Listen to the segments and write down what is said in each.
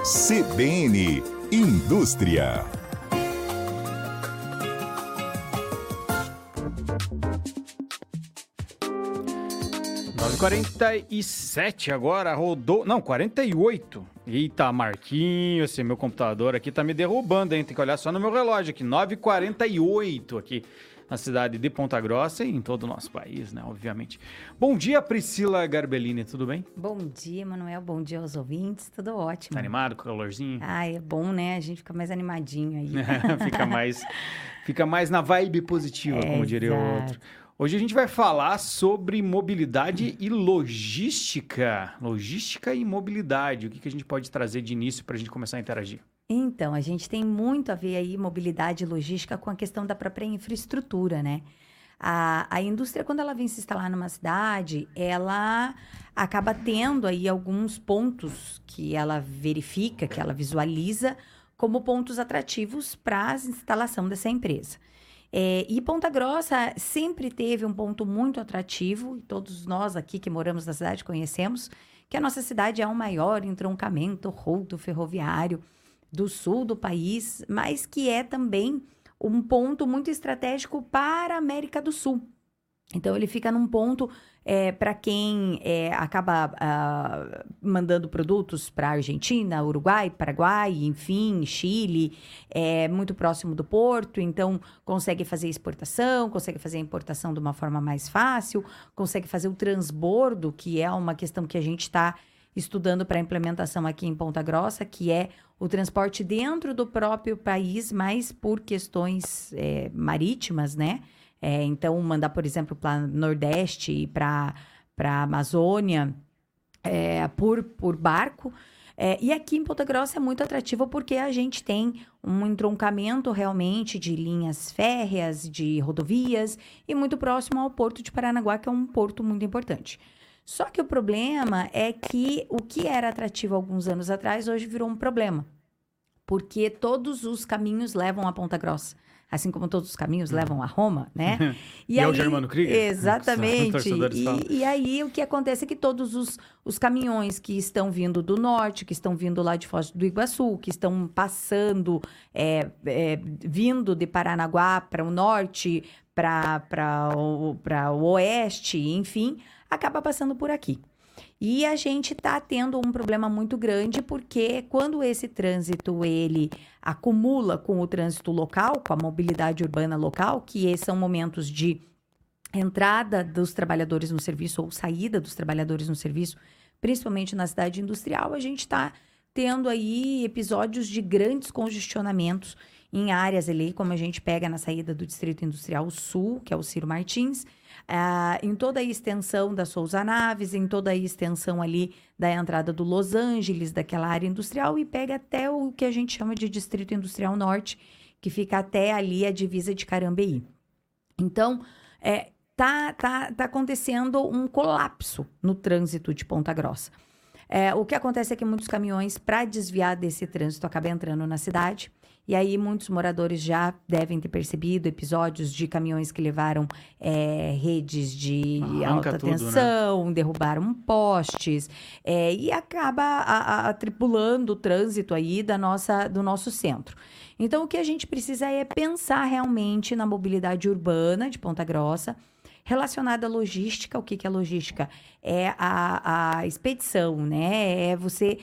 CBN Indústria. Nove 47 agora, rodou... Não, 48. Eita, Marquinhos, esse meu computador aqui tá me derrubando, hein? Tem que olhar só no meu relógio aqui. 9h48 aqui na cidade de Ponta Grossa e em todo o nosso país, né? Obviamente. Bom dia, Priscila Garbellini, tudo bem? Bom dia, Manuel. Bom dia aos ouvintes. Tudo ótimo. Tá animado com o calorzinho? Ah, é bom, né? A gente fica mais animadinho aí. Fica mais na vibe positiva, como diria o outro. Hoje a gente vai falar sobre mobilidade e logística. Logística e mobilidade. O que a gente pode trazer de início para a gente começar a interagir? Então, a gente tem muito a ver aí mobilidade e logística com a questão da própria infraestrutura, né? A indústria, quando ela vem se instalar numa cidade, ela acaba tendo aí alguns pontos que ela verifica, que ela visualiza como pontos atrativos para a instalação dessa empresa. E Ponta Grossa sempre teve um ponto muito atrativo, e todos nós aqui que moramos na cidade conhecemos, que a nossa cidade é o maior entroncamento rodoviário do sul do país, mas que é também um ponto muito estratégico para a América do Sul. Então, ele fica num ponto para quem acaba mandando produtos para Argentina, Uruguai, Paraguai, enfim, Chile, muito próximo do porto, então consegue fazer exportação, consegue fazer a importação de uma forma mais fácil, consegue fazer o transbordo, que é uma questão que a gente está estudando para implementação aqui em Ponta Grossa, que é o transporte dentro do próprio país, mas por questões marítimas, né? Então, mandar, por exemplo, para o Nordeste e para a Amazônia por barco. E aqui em Ponta Grossa é muito atrativo porque a gente tem um entroncamento realmente de linhas férreas, de rodovias e muito próximo ao Porto de Paranaguá, que é um porto muito importante. Só que o problema é que o que era atrativo alguns anos atrás, hoje virou um problema. Porque todos os caminhos levam a Ponta Grossa. Assim como todos os caminhos levam a Roma, né? E aí, é o Germano Krieger? Exatamente. E aí, o que acontece é que todos os caminhões que estão vindo do norte, que estão vindo lá de Foz do Iguaçu, que estão passando, vindo de Paranaguá para o norte, para o oeste, enfim, acaba passando por aqui. E a gente está tendo um problema muito grande porque quando esse trânsito ele acumula com o trânsito local, com a mobilidade urbana local, que são momentos de entrada dos trabalhadores no serviço ou saída dos trabalhadores no serviço, principalmente na cidade industrial, a gente está tendo aí episódios de grandes congestionamentos em áreas ali, como a gente pega na saída do Distrito Industrial Sul, que é o Ciro Martins, em toda a extensão da Souza Naves, em toda a extensão ali da entrada do Los Angeles, daquela área industrial, e pega até o que a gente chama de Distrito Industrial Norte, que fica até ali a divisa de Carambeí. Então, tá acontecendo um colapso no trânsito de Ponta Grossa. O que acontece é que muitos caminhões, para desviar desse trânsito, acabam entrando na cidade. E aí, muitos moradores já devem ter percebido episódios de caminhões que levaram redes de alta tensão, né? Derrubaram postes, e acaba atribulando o trânsito aí do nosso centro. Então, o que a gente precisa é pensar realmente na mobilidade urbana de Ponta Grossa, relacionada à logística. O que é logística? É a expedição, né? É você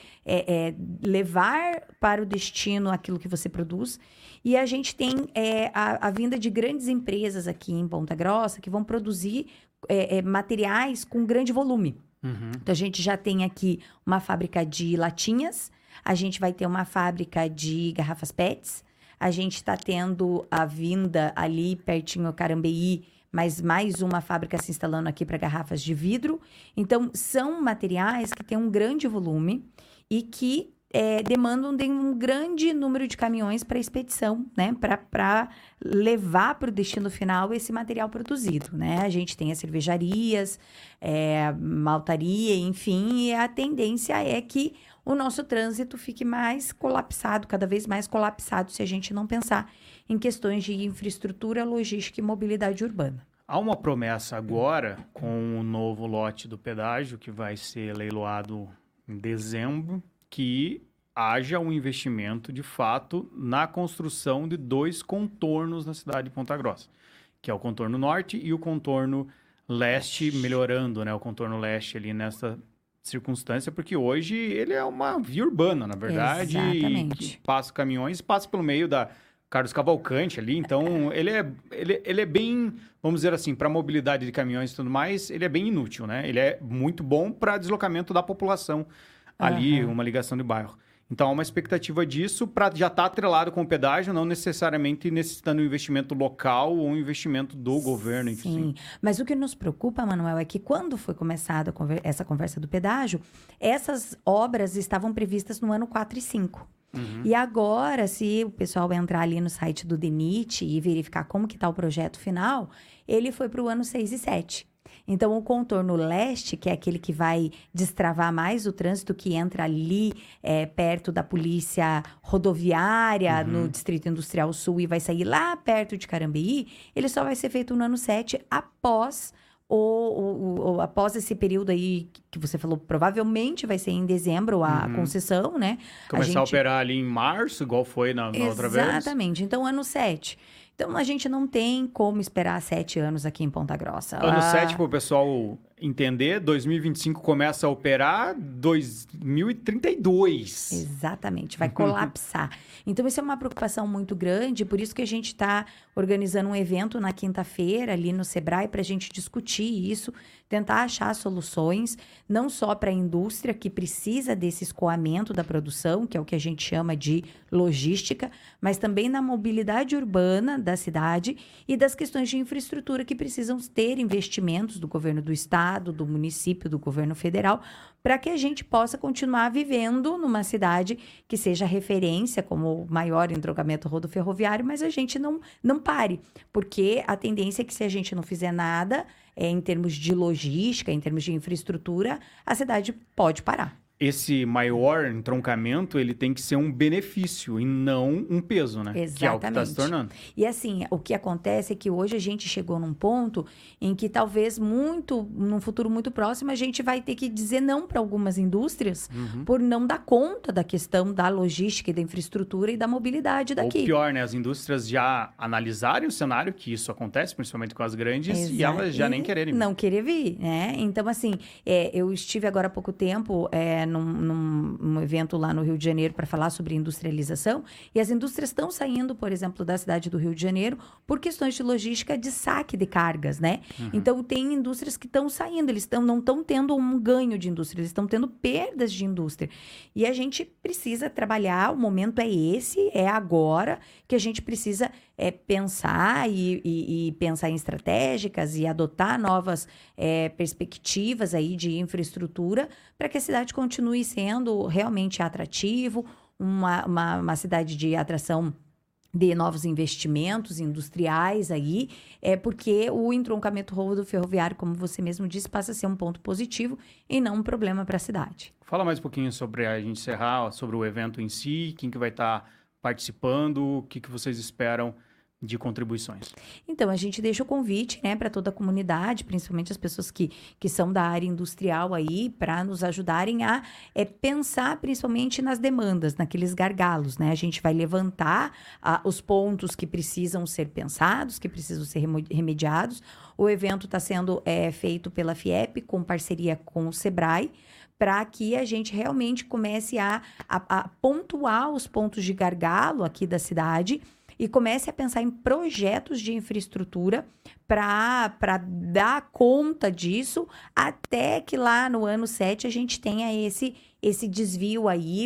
levar para o destino aquilo que você produz. E a gente tem a vinda de grandes empresas aqui em Ponta Grossa que vão produzir materiais com grande volume. Uhum. Então, a gente já tem aqui uma fábrica de latinhas, a gente vai ter uma fábrica de garrafas PETs, a gente está tendo a vinda ali pertinho Carambeí, mas mais uma fábrica se instalando aqui para garrafas de vidro. Então, são materiais que têm um grande volume e que demandam de um grande número de caminhões para expedição, né? Para levar para o destino final esse material produzido, né? A gente tem as cervejarias, maltaria, enfim, e a tendência é que o nosso trânsito fique mais colapsado, cada vez mais colapsado, se a gente não pensar em questões de infraestrutura, logística e mobilidade urbana. Há uma promessa agora com o novo lote do pedágio, que vai ser leiloado em dezembro, que haja um investimento, de fato, na construção de 2 contornos na cidade de Ponta Grossa, que é o contorno norte e o contorno leste, melhorando, né, o contorno leste ali nessa circunstância, porque hoje ele é uma via urbana, na verdade, Exatamente. que passa caminhões, passa pelo meio da Carlos Cavalcante ali, então ele é bem, vamos dizer assim, para mobilidade de caminhões e tudo mais, ele é bem inútil, né? Ele é muito bom para deslocamento da população ali, uma ligação de bairro. Então, há uma expectativa disso para já estar atrelado com o pedágio, não necessariamente necessitando um investimento local ou um investimento do governo, enfim. Sim, mas o que nos preocupa, Manuel, é que quando foi começada essa conversa do pedágio, essas obras estavam previstas no ano 4 e 5. E agora, se o pessoal entrar ali no site do DENIT e verificar como que está o projeto final, ele foi para o ano 6 e 7. Então, o contorno leste, que é aquele que vai destravar mais o trânsito, que entra ali perto da polícia rodoviária, no Distrito Industrial Sul, e vai sair lá perto de Carambeí, ele só vai ser feito no ano 7, após após esse período aí que você falou, provavelmente vai ser em dezembro a concessão, né? Começar a operar ali em março, igual foi na outra vez. Exatamente. Então, ano 7. Então, a gente não tem como esperar 7 anos aqui em Ponta Grossa. Ano 7, para o pessoal entender, 2025 começa a operar 2032. Exatamente, vai colapsar. Então, isso é uma preocupação muito grande, por isso que a gente está organizando um evento na quinta-feira ali no Sebrae para a gente discutir isso, tentar achar soluções, não só para a indústria que precisa desse escoamento da produção, que é o que a gente chama de logística, mas também na mobilidade urbana da cidade e das questões de infraestrutura que precisam ter investimentos do governo do estado, do município, do governo federal, para que a gente possa continuar vivendo numa cidade que seja referência como maior endrogamento rodoferroviário, mas a gente não pare, porque a tendência é que se a gente não fizer nada, em termos de logística, em termos de infraestrutura, a cidade pode parar. Esse maior entroncamento, ele tem que ser um benefício e não um peso, né? Exatamente. Que é o que está se tornando. E assim, o que acontece é que hoje a gente chegou num ponto em que talvez num futuro muito próximo, a gente vai ter que dizer não para algumas indústrias por não dar conta da questão da logística e da infraestrutura e da mobilidade daqui. Ou pior, né? As indústrias já analisarem o cenário que isso acontece, principalmente com as grandes, e elas já nem quererem vir. Não querer vir, né? Então, assim, eu estive agora há pouco tempo num evento lá no Rio de Janeiro para falar sobre industrialização, e as indústrias estão saindo, por exemplo, da cidade do Rio de Janeiro por questões de logística de saque de cargas, né? Então, tem indústrias que estão saindo, eles não estão tendo um ganho de indústria, eles estão tendo perdas de indústria. E a gente precisa trabalhar, o momento é esse, é agora, que a gente precisa pensar e pensar em estratégicas e adotar novas perspectivas aí de infraestrutura para que a cidade continue sendo realmente atrativo, uma cidade de atração de novos investimentos industriais aí, porque o entroncamento rodoferroviário, como você mesmo disse, passa a ser um ponto positivo e não um problema para a cidade. Fala mais um pouquinho sobre a gente encerrar, sobre o evento em si, quem que vai estar participando, o que vocês esperam de contribuições. Então, a gente deixa o convite, né, para toda a comunidade, principalmente as pessoas que são da área industrial aí, para nos ajudarem a pensar principalmente nas demandas, naqueles gargalos, né? A gente vai levantar os pontos que precisam ser pensados, que precisam ser remediados. O evento está sendo feito pela FIEP, com parceria com o Sebrae, para que a gente realmente comece a pontuar os pontos de gargalo aqui da cidade e comece a pensar em projetos de infraestrutura para dar conta disso, até que lá no ano 7 a gente tenha esse desvio aí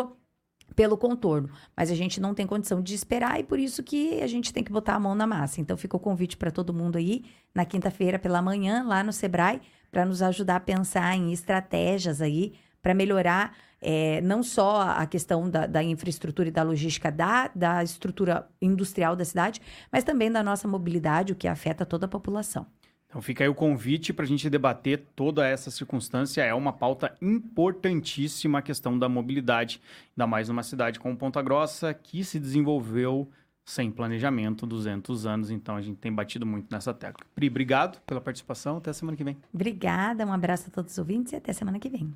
pelo contorno. Mas a gente não tem condição de esperar e por isso que a gente tem que botar a mão na massa. Então fica o convite para todo mundo aí, na quinta-feira pela manhã, lá no Sebrae, para nos ajudar a pensar em estratégias aí para melhorar não só a questão da infraestrutura e da logística da estrutura industrial da cidade, mas também da nossa mobilidade, o que afeta toda a população. Então fica aí o convite para a gente debater toda essa circunstância. É uma pauta importantíssima a questão da mobilidade, ainda mais numa cidade como Ponta Grossa, que se desenvolveu sem planejamento, 200 anos, então a gente tem batido muito nessa tecla. Pri, obrigado pela participação, até a semana que vem. Obrigada, um abraço a todos os ouvintes e até semana que vem.